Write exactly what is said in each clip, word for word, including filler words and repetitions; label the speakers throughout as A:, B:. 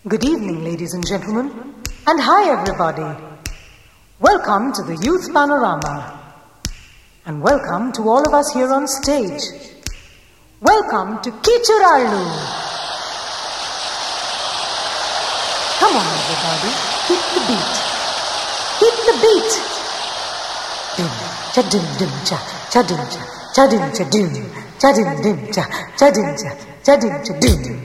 A: Good evening, ladies and gentlemen, and hi everybody. Welcome to the Youth Panorama, and welcome to all of us here on stage. Welcome to Kichurallu. Come on everybody, hit the beat. Hit the beat. Dim, cha dim dim cha, cha dim cha, cha dim cha dim, cha dim dim cha, cha dim cha, cha dim cha dim.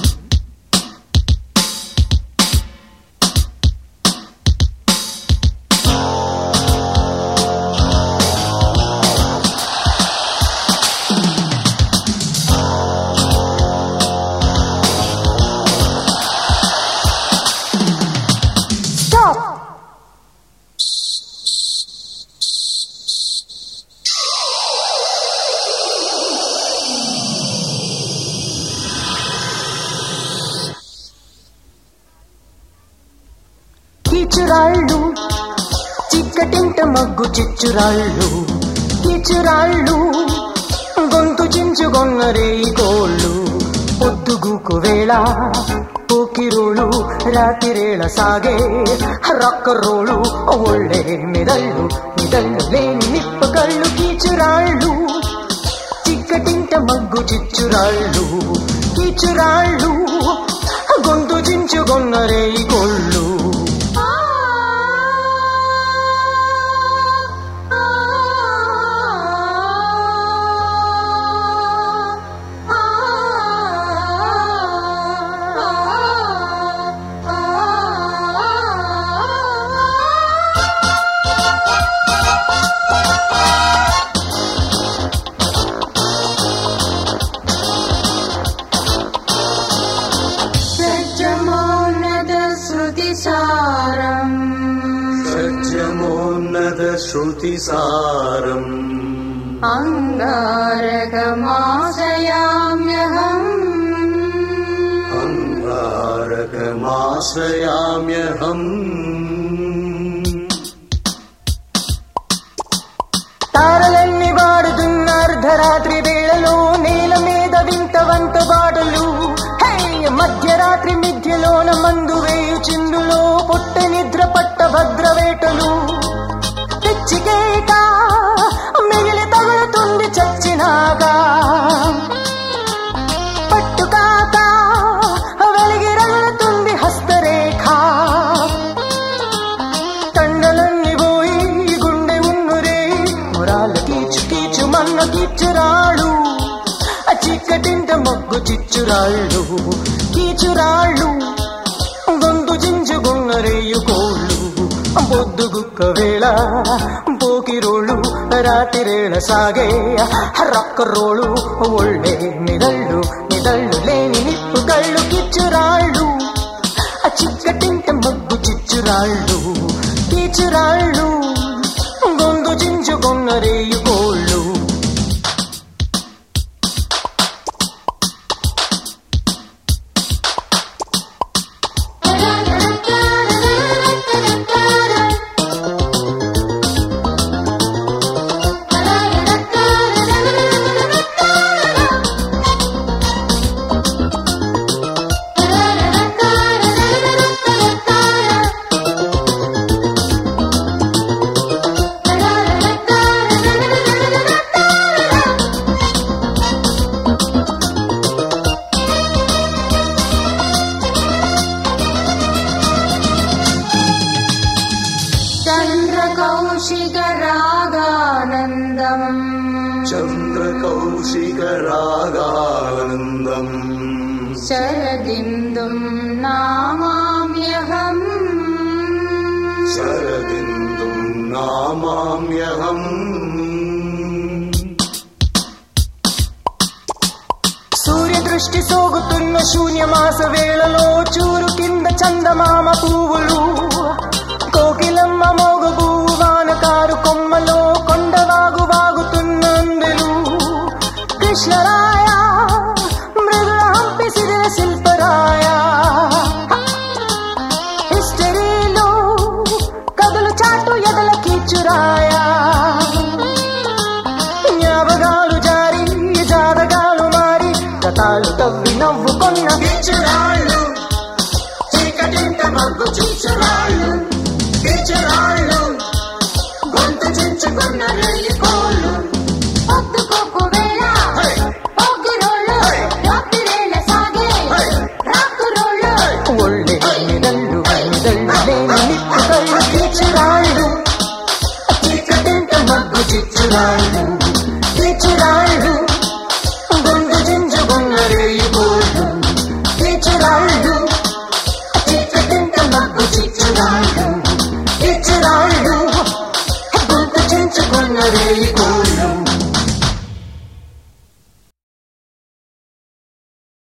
A: కిచురాళ్ళు చిక్కటింట మగ్గు చిచ్చురాళ్ళు కిచురాళ్ళు గొంతు చించుగొన్నరే కోళ్ళు పొద్దుగుకు వేళ పోకిరోಳು రాతిరేళ సాగే రక్కరోಳು ఒళ్ళే మెదళ్ళు మెదళ్ళు లేని నిప్పకళ్ళు కిచురాళ్ళు చిక్కటింట మగ్గు చిచ్చురాళ్ళు కిచురాళ్ళు గొంతు చించుగొన్నరే కోళ్ళు
B: श्रुतिसारम्
C: अंगारकमाश्रयाम्यहम्
B: अंगारकमाश्रयाम्यहम्
A: తారలన్నీ వాడుతున్న అర్ధరాత్రి వేళలో నేల మీద వింత వంత బాటలు మధ్యరాత్రి మిథ్యలోన మందు వేయు చిందులో పుట్ట నిద్ర పట్ట భద్రవేటలు పిచ్చికేక మిగిలి తగులుతుంది చచ్చినాగా పట్టుకాక వెలిగి రగులుతుంది హస్తరేఖ కండలన్నీ పోయి గుండె ఉన్నురే మురాల కీచు కీచు మన్న కీచురాళ్ళు చిక్కటింట మొగ్గు చిచ్చురాళ్ళు కీచురాళ్ళు గొంతు చించుకున్నరేయు కోళ్ళు పొద్దుగుక్క వేళ పోకిరోళ్ళు రాతిరేళ సాగే రక్కరోಳು ఒళ్ళే మెదళ్ళు మెదళ్ళు లేని నిప్పు కళ్ళు కిచ్చురాళ్ళు చిక్కటింట మొగ్గు చిచ్చురాళ్ళు కీచురాళ్ళు గొంతు చించుకున్నరేయు కోళ్ళు
C: चन्द्रकौशिकरागानन्दम्
B: चन्द्रकौशिकरागानन्दम्
C: शरदिन्दुम् नामाम्यहम्
B: शरदिन्दुम् नामाम्यहम्
A: సూర్యదృష్టి సోగుతున్న శూన్యమాస వేళలో చూరు కింద చందమామ పువ్వులు కోకిలమ్మ మోగగు వానకారు కొమ్మలో కొండవాగు వాగుతున్న అందెలు కృష్ణరాయ మృదుల హంపి సిరిల శిల్పరాయ హిస్టరీలో కదులు చాటు ఎదల కీచురాయ జ్ఞాపకాలు జారి జాతకాలు మారి గతాలు తవ్వి నవ్వుకొన్న
B: కిచురాళ్ళు మగ్గు చిచ్చురాళ్ళు టీచరాళ్ళు గొంతు చించుకున్న రేయి కోళ్ళు
A: పొద్దుకోకు వేళ పొగ్గిరోళ్ళు రాత్రివేళ సాగే రాత్రురోళ్ళు ఒళ్ళే నిదళ్ళు వదళ్ళు లేని నిప్పుకళ్ళు టీచరాళ్ళు చీకటింట మగ్గు చిచ్చురాళ్ళు టీచరాళ్ళు గొంతు చించుకున్న రేయి కోళ్ళు టీచరాళ్ళు చీకటింట మగ్గు చిచ్చురాళ్ళు